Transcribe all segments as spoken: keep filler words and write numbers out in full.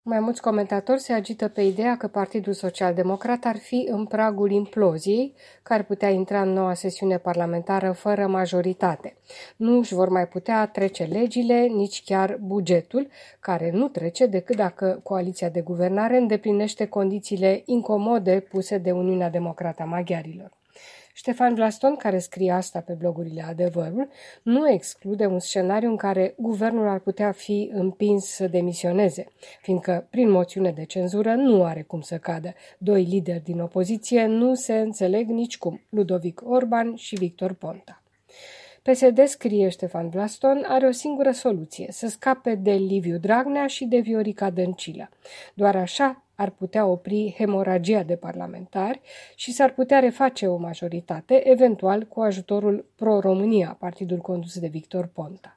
Mai mulți comentatori se agită pe ideea că Partidul Social-Democrat ar fi în pragul imploziei, că ar putea intra în noua sesiune parlamentară fără majoritate. Nu își vor mai putea trece legile, nici chiar bugetul, care nu trece decât dacă coaliția de guvernare îndeplinește condițiile incomode puse de Uniunea Democrată a Maghiarilor. Ștefan Vlaston, care scrie asta pe blogurile Adevărul, nu exclude un scenariu în care guvernul ar putea fi împins să demisioneze, fiindcă prin moțiune de cenzură nu are cum să cadă. Doi lideri din opoziție nu se înțeleg nicicum, Ludovic Orban și Victor Ponta. P S D, scrie Ștefan Vlaston, are o singură soluție, să scape de Liviu Dragnea și de Viorica Dăncilă. Doar așa ar putea opri hemoragia de parlamentari și s-ar putea reface o majoritate, eventual cu ajutorul Pro-România, partidul condus de Victor Ponta.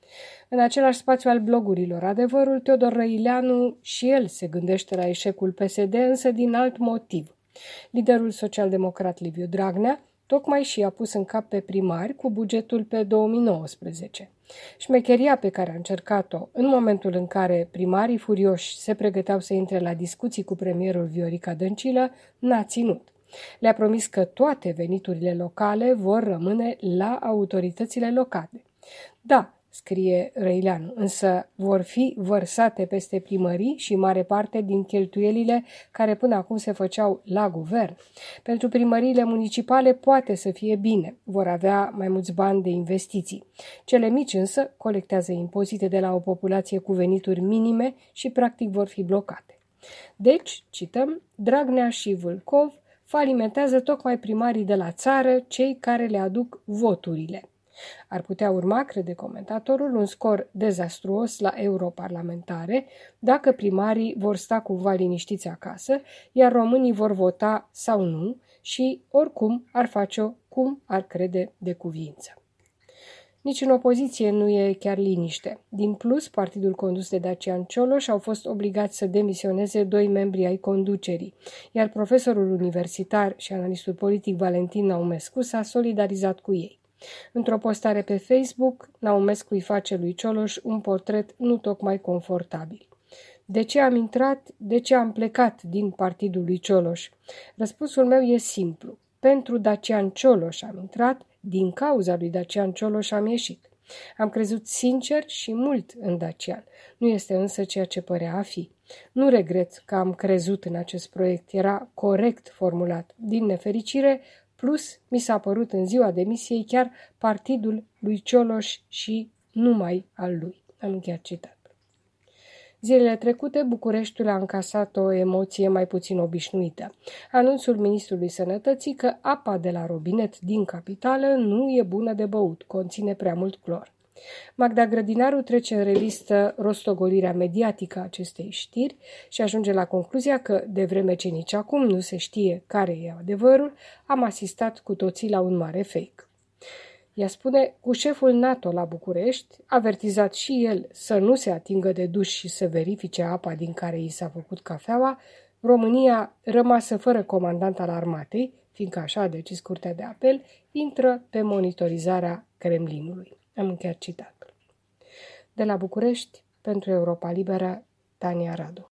În același spațiu al blogurilor Adevărul, Teodor Răileanu și el se gândește la eșecul P S D, însă din alt motiv. Liderul social-democrat Liviu Dragnea tocmai și a pus în cap pe primari cu bugetul pe două mii nouăsprezece. Șmecheria pe care a încercat-o în momentul în care primarii furioși se pregăteau să intre la discuții cu premierul Viorica Dăncilă n-a ținut. Le-a promis că toate veniturile locale vor rămâne la autoritățile locale. Da, scrie Răileanu, însă vor fi vărsate peste primării și mare parte din cheltuielile care până acum se făceau la guvern. Pentru primăriile municipale poate să fie bine, vor avea mai mulți bani de investiții. Cele mici însă colectează impozite de la o populație cu venituri minime și practic vor fi blocate. Deci, cităm, Dragnea și Vâlcov falimentează tocmai primarii de la țară, cei care le aduc voturile. Ar putea urma, crede comentatorul, un scor dezastruos la europarlamentare dacă primarii vor sta cumva liniștiți acasă, iar românii vor vota sau nu și oricum ar face-o cum ar crede de cuviință. Nici în opoziție nu e chiar liniște. Din plus, partidul condus de Dacian Cioloș au fost obligați să demisioneze doi membri ai conducerii, iar profesorul universitar și analistul politic Valentin Naumescu s-a solidarizat cu ei. Într-o postare pe Facebook, Naumescu îi face lui Cioloș un portret nu tocmai confortabil. De ce am intrat, de ce am plecat din partidul lui Cioloș? Răspunsul meu e simplu. Pentru Dacian Cioloș am intrat, din cauza lui Dacian Cioloș am ieșit. Am crezut sincer și mult în Dacian. Nu este însă ceea ce părea a fi. Nu regret că am crezut în acest proiect. Era corect formulat. Din nefericire, plus, mi s-a părut în ziua demisiei chiar partidul lui Cioloș și numai al lui. Am încheiat citat. Zilele trecute, Bucureștiul a încasat o emoție mai puțin obișnuită. Anunțul ministrului Sănătății că apa de la robinet din capitală nu e bună de băut, conține prea mult clor. Magda Grădinaru trece în revistă rostogolirea mediatică a acestei știri și ajunge la concluzia că, de vreme ce nici acum nu se știe care e adevărul, am asistat cu toții la un mare fake. Ea spune, cu șeful NATO la București, avertizat și el să nu se atingă de duș și să verifice apa din care i s-a făcut cafeaua, România, rămasă fără comandant al armatei, fiindcă așa a decis Curtea de Apel, intră pe monitorizarea Kremlinului. Am încheiat citatul. De la București, pentru Europa Liberă, Tania Radu.